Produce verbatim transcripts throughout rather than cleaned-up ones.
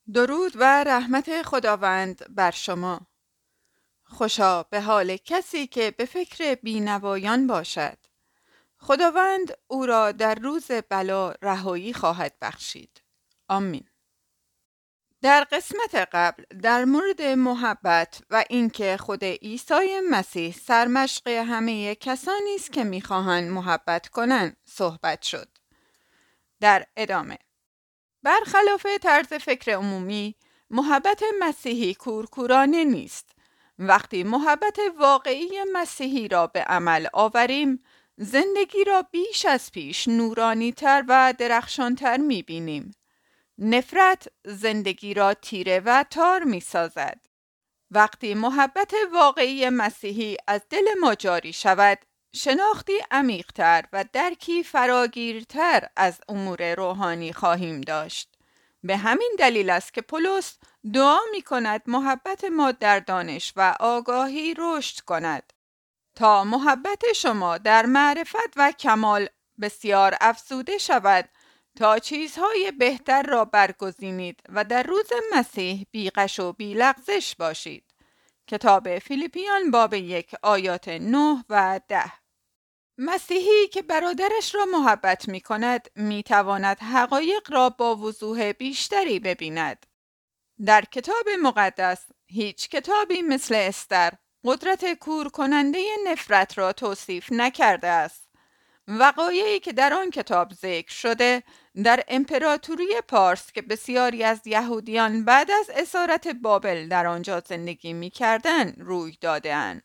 درود و رحمت خداوند بر شما. خوشا به حال کسی که به فکر بینوایان باشد. خداوند او را در روز بلا رهایی خواهد بخشید. آمین. در قسمت قبل در مورد محبت و اینکه خود عیسی مسیح سرمشق همه کسانی است که می‌خواهند محبت کنند صحبت شد. در ادامه برخلاف طرز فکر عمومی، محبت مسیحی کورکورانه نیست. وقتی محبت واقعی مسیحی را به عمل آوریم، زندگی را بیش از پیش نورانی تر و درخشان تر می بینیم. نفرت زندگی را تیره و تار می سازد. وقتی محبت واقعی مسیحی از دل ما جاری شود، شناختی عمیق‌تر و درکی فراگیرتر از امور روحانی خواهیم داشت. به همین دلیل است که پولس دعا می کند محبت ما در دانش و آگاهی رشد کند تا محبت شما در معرفت و کمال بسیار افزوده شود تا چیزهای بهتر را برگزینید و در روز مسیح بی غش و بی لغزش باشید. کتاب فیلیپیان باب یک آیات نه و ده. مسیحی که برادرش را محبت می کند می تواند حقایق را با وضوح بیشتری ببیند. در کتاب مقدس هیچ کتابی مثل استر قدرت کور کننده نفرت را توصیف نکرده است. وقایعی که در آن کتاب ذکر شده در امپراتوری پارس که بسیاری از یهودیان بعد از اسارت بابل در آنجا زندگی می کردن روی داده اند.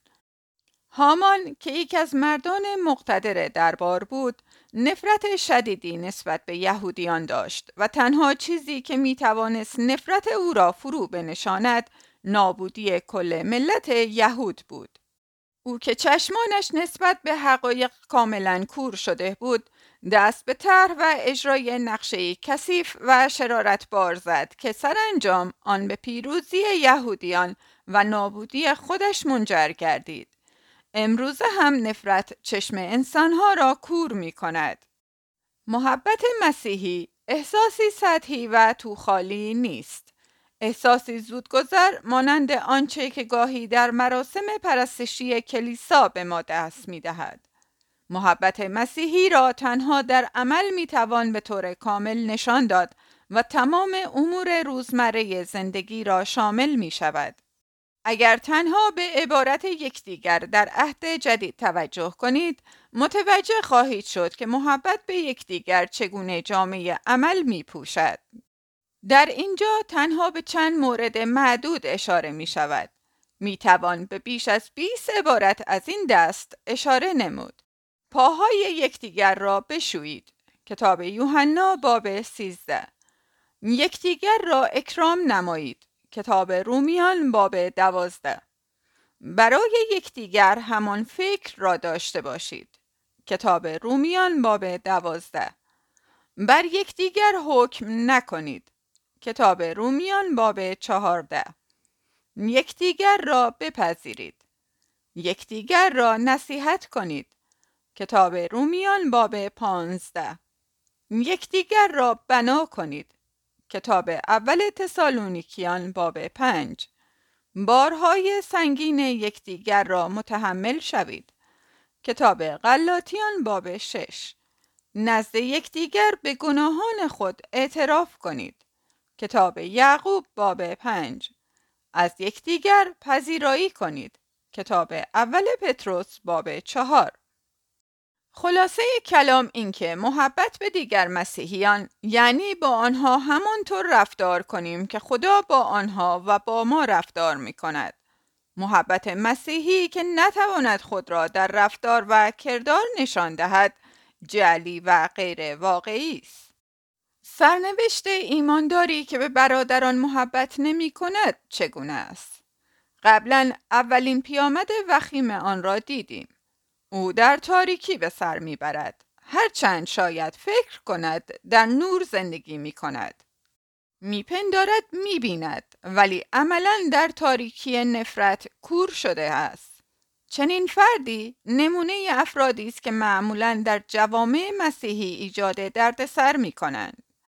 هامان که یک از مردان مقتدر دربار بود، نفرت شدیدی نسبت به یهودیان داشت و تنها چیزی که می توانست نفرت او را فرو بنشاند، نابودی کل ملت یهود بود. او که چشمانش نسبت به حقایق کاملا کور شده بود، دست به طرح و اجرای نقشه کثیف و شرارتبار زد که سرانجام آن به پیروزی یهودیان و نابودی خودش منجر گردید. امروزه هم نفرت چشم انسانها را کور می کند. محبت مسیحی احساسی سطحی و توخالی نیست. احساسی زودگذر مانند آنچه که گاهی در مراسم پرستشی کلیسا به ما دست می دهد. محبت مسیحی را تنها در عمل می توان به طور کامل نشان داد و تمام امور روزمره زندگی را شامل می شود. اگر تنها به عبارت یکدیگر در عهد جدید توجه کنید، متوجه خواهید شد که محبت به یکدیگر چگونه جامه عمل می پوشد. در اینجا تنها به چند مورد معدود اشاره می شود. می توان به بیش از بیست عبارت از این دست اشاره نمود. پاهای یکدیگر را بشویید. کتاب یوحنا باب سیزده. یکدیگر را اکرام نمایید. کتاب رومیان باب دوازده. برای یکدیگر همان فکر را داشته باشید. کتاب رومیان باب دوازده. بر یکدیگر حکم نکنید. کتاب رومیان باب چهارده. یکدیگر را بپذیرید. یکدیگر را نصیحت کنید. کتاب رومیان باب پانزده. یکدیگر را بنا کنید. کتاب اول تسالونیکیان باب پنج. بارهای سنگین یکدیگر را متحمل شوید. کتاب غلاطیان باب شش. نزد یکدیگر به گناهان خود اعتراف کنید. کتاب یعقوب باب پنج. از یکدیگر پذیرایی کنید. کتاب اول پتروس باب چهار. خلاصه کلام این که محبت به دیگر مسیحیان یعنی با آنها همانطور رفتار کنیم که خدا با آنها و با ما رفتار می کند. محبت مسیحی که نتواند خود را در رفتار و کردار نشان دهد، جعلی و غیر واقعی است. سرنوشت ایمانداری که به برادران محبت نمی کند چگونه است؟ قبلا اولین پیامد وخیم آن را دیدیم. او در تاریکی به سر می برد. هرچند شاید فکر کند در نور زندگی می کند. می پندارد می بیند ولی عملاً در تاریکی نفرت کور شده است. چنین فردی نمونه افرادی است که معمولاً در جوامع مسیحی ایجاد دردسر می کنند.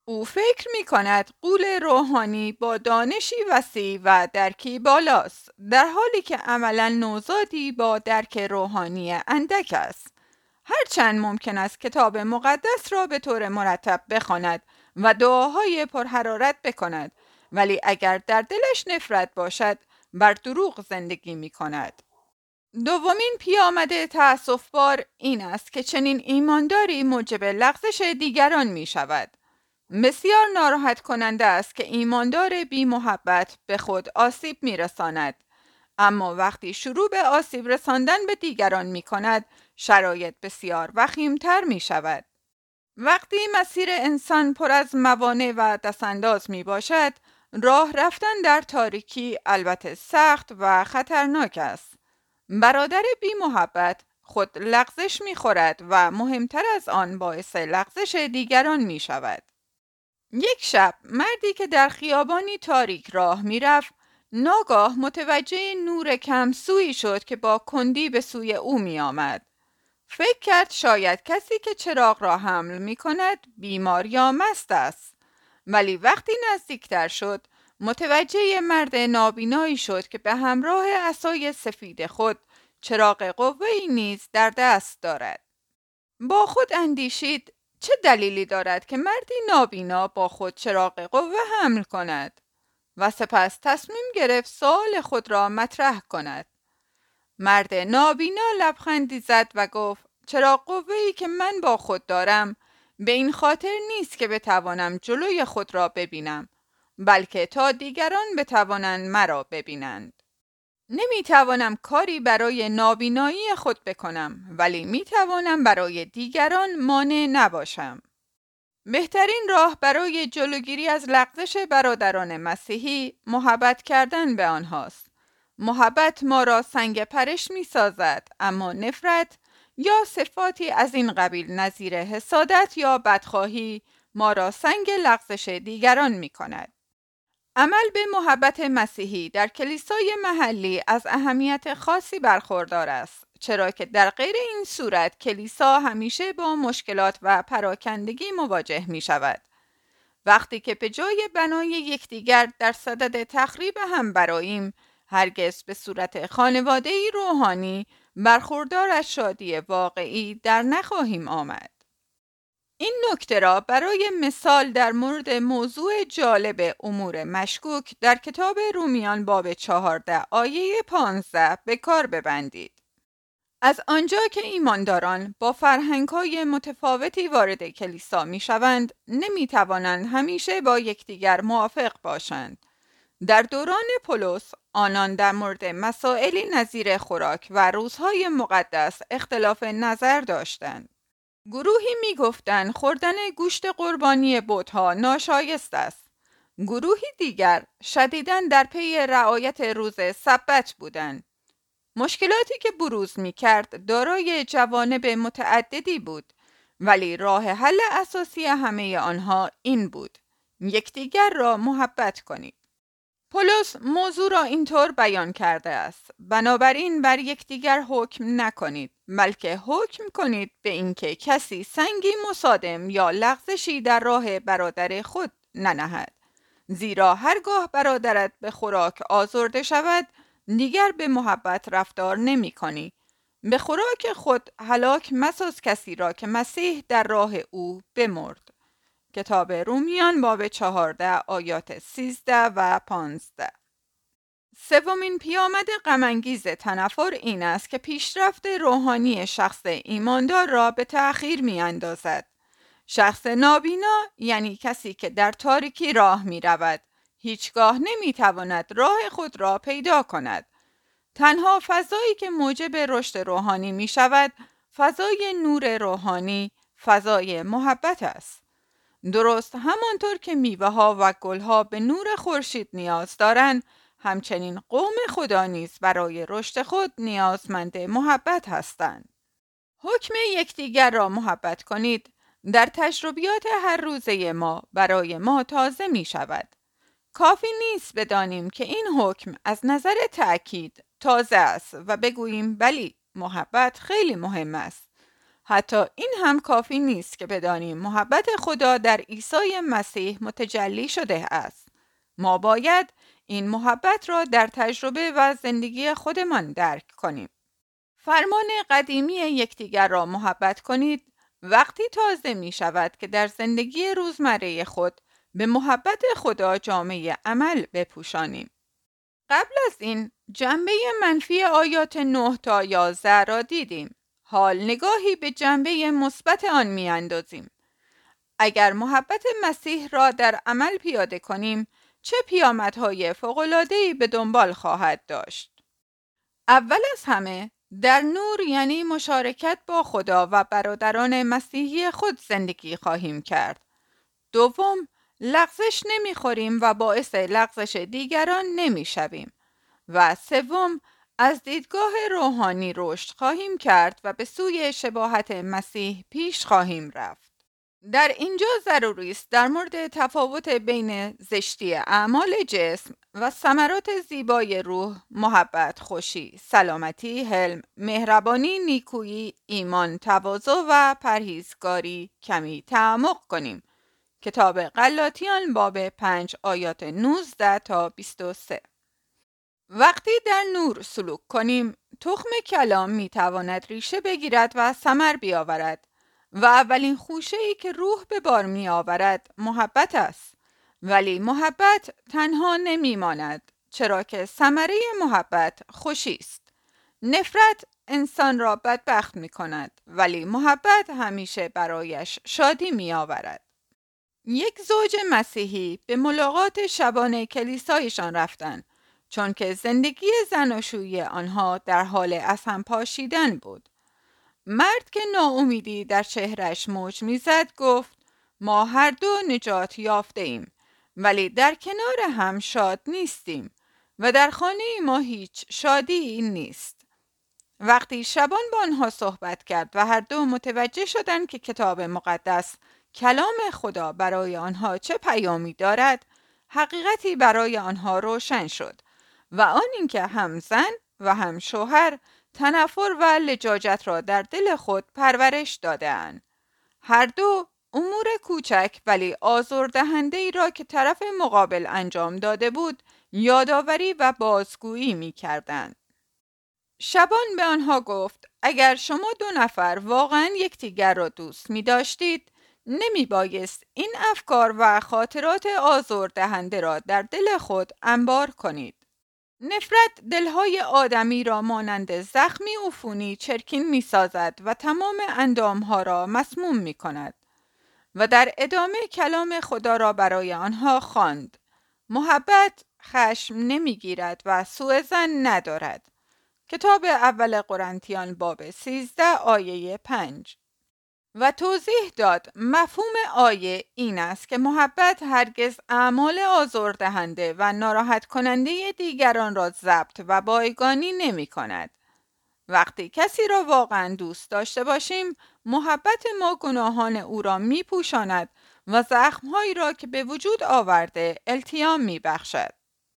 او فکر می کند غول روحانی با دانشی وسیع و درکی بالاست، در حالی که عملاً نوزادی با درک روحانی اندک است. هرچند ممکن است کتاب مقدس را به طور مرتب بخواند و دعاهای پرحرارت بکند، ولی اگر در دلش نفرت باشد، بر دروغ زندگی می کند. دومین پیامد تأسف‌بار این است که چنین ایمانداری موجب لغزش دیگران می شود. بسیار ناراحت کننده است که ایماندار بی محبت به خود آسیب می رساند. اما وقتی شروع به آسیب رساندن به دیگران می کند، شرایط بسیار وخیمتر می شود. وقتی مسیر انسان پر از موانع و دستانداز می باشد، راه رفتن در تاریکی البته سخت و خطرناک است. برادر بی محبت خود لغزش می خورد و مهمتر از آن باعث لغزش دیگران می شود. یک شب مردی که در خیابانی تاریک راه می رفت، ناگاه متوجه نور کمسویی شد که با کندی به سوی او می آمد. فکر کرد شاید کسی که چراغ را حمل می کند بیمار یا مست است. ولی وقتی نزدیکتر شد، متوجه مرد نابینایی شد که به همراه عصای سفید خود چراغ قوه‌ای نیز در دست دارد. با خود اندیشید چه دلیلی دارد که مردی نابینا با خود چراغ قوه حمل کند؟ و سپس تصمیم گرفت سؤال خود را مطرح کند. مرد نابینا لبخندی زد و گفت چراغ قوه‌ای که من با خود دارم به این خاطر نیست که بتوانم جلوی خود را ببینم، بلکه تا دیگران بتوانند مرا ببینند. نمیتوانم کاری برای نابینایی خود بکنم، ولی میتوانم برای دیگران مانع نباشم. بهترین راه برای جلوگیری از لغزش برادران مسیحی محبت کردن به آنهاست. محبت ما را سنگ پرش می سازد، اما نفرت یا صفاتی از این قبیل نظیر حسادت یا بدخواهی ما را سنگ لغزش دیگران می کند. عمل به محبت مسیحی در کلیسای محلی از اهمیت خاصی برخوردار است، چرا که در غیر این صورت کلیسا همیشه با مشکلات و پراکندگی مواجه می شود. وقتی که به جای بنای یکدیگر در صدد تخریب هم براییم، هرگز به صورت خانواده‌ای روحانی برخوردار از شادی واقعی در نخواهیم آمد. این نکته را برای مثال در مورد موضوع جالب امور مشکوک در کتاب رومیان باب چهارده آیه پانزده به کار ببندید. از آنجا که ایمانداران با فرهنگ‌های متفاوتی وارد کلیسا می‌شوند، نمی‌توانند همیشه با یکدیگر موافق باشند. در دوران پولس، آنان در مورد مسائلی نظیر خوراک و روزهای مقدس اختلاف نظر داشتند. گروهی می‌گفتند خوردن گوشت قربانی بت‌ها ناشایست است. گروهی دیگر شدیداً در پی رعایت روز سبت بودند. مشکلاتی که بروز می‌کرد دارای جوانب متعددی بود، ولی راه حل اساسی همه آنها این بود: یکدیگر را محبت کنید. پولس موضوع را اینطور بیان کرده است: بنابراین بر یکدیگر حکم نکنید، بلکه حکم کنید به اینکه کسی سنگی مصادم یا لغزشی در راه برادر خود ننهد. زیرا هرگاه برادرت به خوراک آزرده شود، دیگر به محبت رفتار نمی کنی. به خوراک خود هلاک مساز کسی را که مسیح در راه او بمرد. کتاب رومیان باب چهارده آیات سیزده و پانزده. سومین پیامد غم‌انگیز تنفر این است که پیشرفت روحانی شخص ایماندار را به تأخیر می اندازد. شخص نابینا، یعنی کسی که در تاریکی راه می رود، هیچگاه نمی تواند راه خود را پیدا کند. تنها فضایی که موجب رشد روحانی می شود، فضای نور روحانی، فضای محبت است. درست همانطور که میوه ها و گل ها به نور خورشید نیاز دارند، همچنین قوم خدا نیز برای رشد خود نیازمند محبت هستند. حکم یکدیگر را محبت کنید در تجربیات هر روزه ما برای ما تازه می شود. کافی نیست بدانیم که این حکم از نظر تأکید تازه است و بگوییم بلی، محبت خیلی مهم است. حتی این هم کافی نیست که بدانیم محبت خدا در عیسی مسیح متجلی شده است. ما باید این محبت را در تجربه و زندگی خودمان درک کنیم. فرمان قدیمی یکدیگر را محبت کنید وقتی تازه می شود که در زندگی روزمره خود به محبت خدا جامعه عمل بپوشانیم. قبل از این جنبه منفی آیات نه تا یازده را دیدیم. حال نگاهی به جنبه مثبت آن می اندازیم. اگر محبت مسیح را در عمل پیاده کنیم، چه پیامدهای فوق‌العاده‌ای به دنبال خواهد داشت؟ اول از همه، در نور یعنی مشارکت با خدا و برادران مسیحی خود زندگی خواهیم کرد. دوم، لغزش نمی‌خوریم و باعث لغزش دیگران نمی‌شویم. و سوم، از دیدگاه روحانی رشد خواهیم کرد و به سوی شباهت مسیح پیش خواهیم رفت. در اینجا ضروری است در مورد تفاوت بین زشتی اعمال جسم و ثمرات زیبای روح، محبت، خوشی، سلامتی، حلم، مهربانی، نیکویی، ایمان، تواضع و پرهیزگاری کمی تعمق کنیم. کتاب غلاطیان باب پنج آیات نوزده تا بیست و سه. وقتی در نور سلوک کنیم، تخم کلام می تواند ریشه بگیرد و ثمر بیاورد و اولین خوشه‌ای که روح به بار می آورد محبت است. ولی محبت تنها نمی ماند، چرا که ثمره محبت خوشی است. نفرت انسان را بدبخت می کند، ولی محبت همیشه برایش شادی می آورد. یک زوج مسیحی به ملاقات شبانه کلیسایشان رفتند، چون که زندگی زناشویی آنها در حال از هم پاشیدن بود. مرد که ناامیدی در چهرش موج میزد گفت: ما هر دو نجات یافته ایم، ولی در کنار هم شاد نیستیم و در خانه ما هیچ شادی نیست. وقتی شبان با آنها صحبت کرد و هر دو متوجه شدند که کتاب مقدس کلام خدا برای آنها چه پیامی دارد، حقیقتی برای آنها روشن شد و آن اینکه هم زن و هم شوهر تنفر و لجاجت را در دل خود پرورش داده‌اند. هر دو امور کوچک ولی آزاردهنده ای را که طرف مقابل انجام داده بود یادآوری و بازگویی می کردند. شبان به آنها گفت: اگر شما دو نفر واقعا یکدیگر را دوست می داشتید، نمی بایست این افکار و خاطرات آزاردهنده را در دل خود انبار کنید. نفرت دلهای آدمی را مانند زخمی عفونی چرکین می سازد و تمام اندامها را مسموم می کند. و در ادامه کلام خدا را برای آنها خواند: محبت خشم نمی گیرد و سوء ظن ندارد. کتاب اول قرنتیان باب سیزده آیه پنج. و توضیح داد مفهوم آیه این است که محبت هرگز اعمال آزاردهنده و ناراحت کننده دیگران را ضبط و بایگانی نمی کند. وقتی کسی را واقعا دوست داشته باشیم، محبت ما گناهان او را می پوشاند و زخمهایی را که به وجود آورده التیام می بخشد.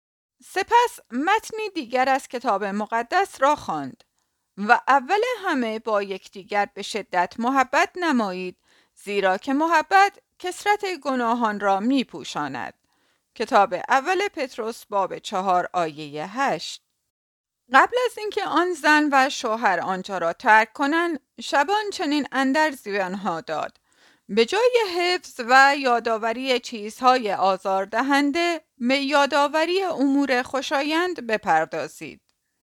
سپس متنی دیگر از کتاب مقدس را خواند: و اول همه با یکدیگر به شدت محبت نمایید، زیرا که محبت کثرت گناهان را می پوشاند. کتاب اول پتروس باب چهار آیه هشت. قبل از اینکه آن زن و شوهر آنجا را ترک کنند، شبان چنین اندرزی به آنها داد: به جای حفظ و یادآوری چیزهای آزاردهنده، به یادآوری امور خوشایند بپردازید.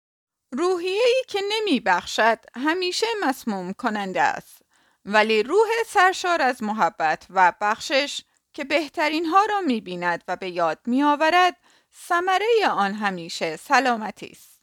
روحیه‌ای که نمی بخشد همیشه مسموم کننده است، ولی روح سرشار از محبت و بخشش که بهترین ها را می بیند و به یاد می آورد، ثمره آن همیشه سلامتی است.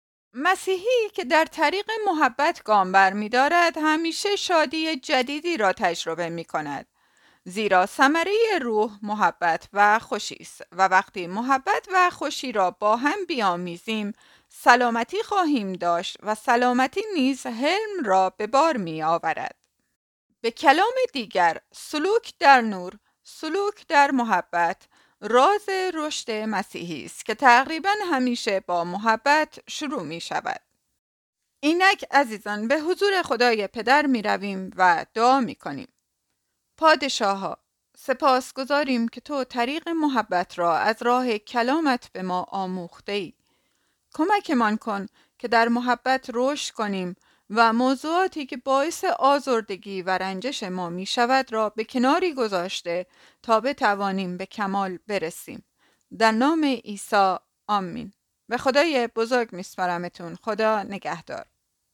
مسیحی که در طریق محبت گام بر می دارد همیشه شادی جدیدی را تجربه می کند، زیرا ثمره روح محبت و خوشی است و وقتی محبت و خوشی را با هم بیامیزیم سلامتی خواهیم داشت و سلامتی نیز حلم را به بار می آورد. به کلام دیگر، سلوک در نور، سلوک در محبت، راز رشد مسیحی است که تقریبا همیشه با محبت شروع می شود. اینک عزیزان به حضور خدای پدر می رویم و دعا می کنیم. پادشاها، سپاس گذاریم که تو طریق محبت را از راه کلامت به ما آموخته ای. کمکمان کن که در محبت رشد کنیم و موضوعاتی که باعث آزردگی و رنجش ما می شود را به کناری گذاشته تا بتوانیم به کمال برسیم. در نام عیسی آمین. به خدای بزرگ میسپارمتون. خدا نگهدار.